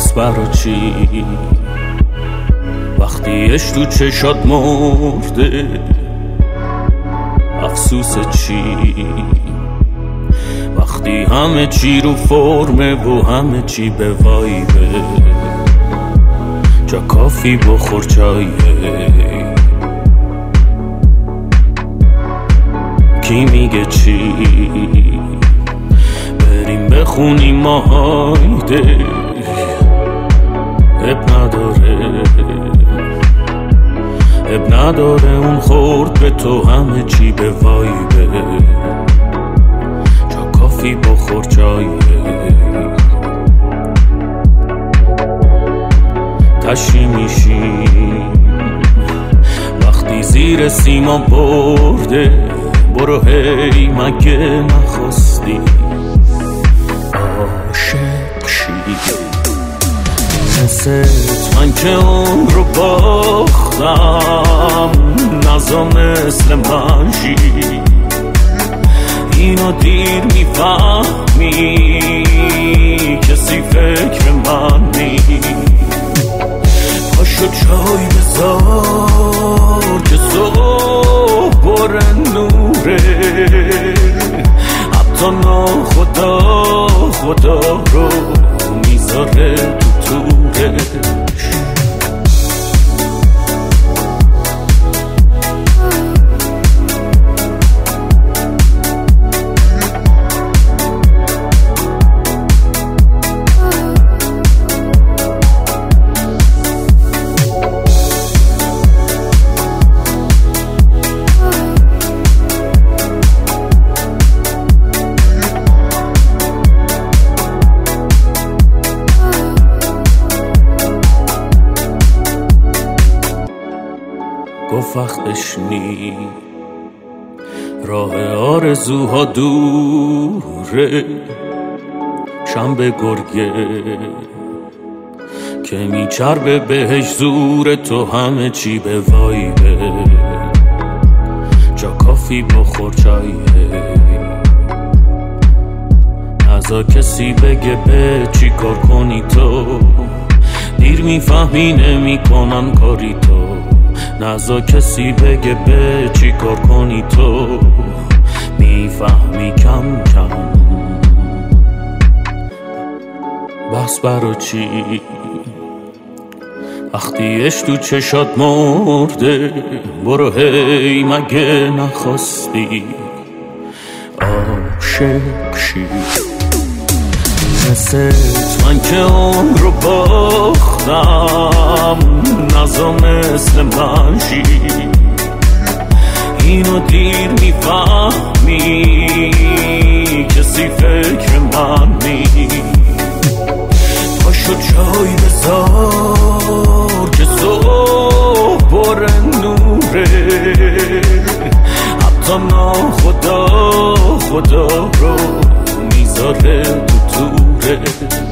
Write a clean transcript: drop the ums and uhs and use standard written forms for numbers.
بس برا چی وقتیش تو چشات مرده؟ افسوس چی وقتی همه چی رو فرمه و همه چی به وایبه؟ جا کافی بخور چایه. کی میگه چی بریم بخونیم ماهایده؟ اب نداره اون خورد به تو همه چی به وایبه. جا کافی بخور چایه. تشی میشیم وقتی زیر سیما برده. برو هی مگه نخواستی عاشق شی؟ مثل من که اون رو باختم نزا مثل من شی. اینو دیر میفهمی کسی فکر من نی. پاشو چای بذار که صبح پر نوره. حتی خدا رو میذاره تو تورش. گفت وقتش نی راه آرزوها دوره. شنبه گرگه که میچربه بهش زور تو همه چی به وایبه. جا کافی بخور چایه. نزا کسی بگه به چی کار کنی تو. دیر میفهمی نمی کنن کاری تو. نزا کسی بگه به چی کار کنی تو. میفهمی کم کم. بس برا چی وقتیش تو چشات مرده؟ برو هی مگه نخواستی عاشق شی؟ مثل من که اون رو باختم نزا مثل من شی. اینو دیر میفهمی کسی فکر من نی. پاشو چای بذار که صبح پر نوره. حتی خدا رو میذاره تو توره.